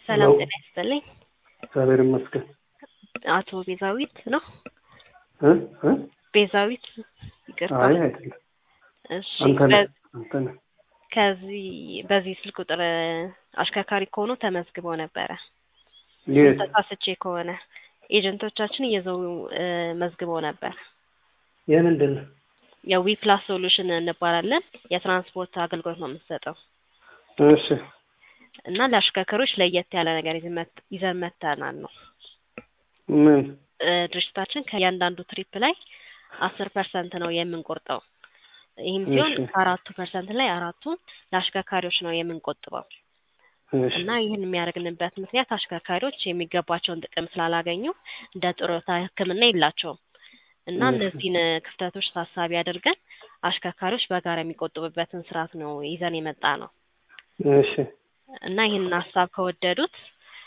ሰላም ጤና ይስጥልኝ። እግዚአብሔር ይመስገን። አቶ ቤዛዊት ነው? እ ቤዛዊት ይቅርታ። አይ አይደለም። እሺ አንተነ በዚህ ስልክ ቁጥር አሽከርካሪ ከሆኑ ተመዝግበው ነበረ። የት ተሳስቼ ከሆነ ኤጀንቶቻችን እየዘው መዝግበው ነበር። የምንድን ነው? የዊፕላስ ሶሉሽን እንባላለን። የትራንስፖርት አገልግሎት ነው የምንሰጠው። እሺ። እና ለአሽከርካሪዎች ለየት ያለ ነገር ይዘን መጥተናል ነው። ምን? ድርጅታችን ከእያንዳንዱ ትሪፕ ላይ 10% ነው የምንቆርጠው። ይህም ሲሆን ከ4% ላይ 4ቱን ለአሽከርካሪዎች ነው የምንቆጥበው። እና ይህን የሚያደርግንበት ምክንያት አሽከርካሪዎች የሚገባቸውን ጥቅም ስላላገኙ እንደ ጡረታ ሕክምና የላቸውም። እና እነዚህን ክፍተቶች ታሳቢ አድርገን አሽከርካሪዎች በጋራ የሚቆጥቡበትን ስርዓት ነው ይዘን የመጣ ነው። እሺ። እና ይህን ሐሳብ ከወደዱት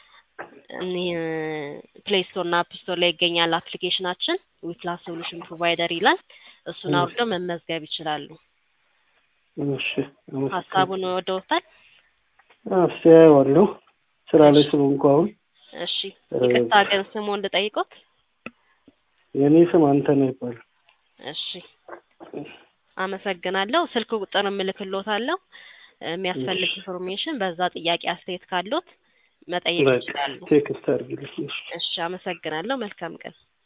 ፕሌይ ስቶር እና አፕ ስቶር ላይ ይገኛል አፕሊኬሽናችን ዊፕላስ ሶሉሽን ፕሮቫይደር ይላል። እሱን አውርደው መመዝገብ ይችላሉ። እሺ። ሐሳቡን ወደውታል? አስያለሁ ስራ ላይ ስለሆንኩ አሁን። እሺ። ይቅርታ ግን ስሙን ልጠይቅዎት? የኔ ስም አንተነህ ይባላል። እሺ። አመሰግናለሁ። ስልክ ቁጥር እልክልዎታለሁ። የሚያስፈልግ ኢንፎርሜሽን በዛ ጥያቄ አስተያየት ካሉት መጠየቅ ይችላሉ። ቴክስት አድርጊልኝ። እሺ። አመሰግናለሁ። መልካም ቀን።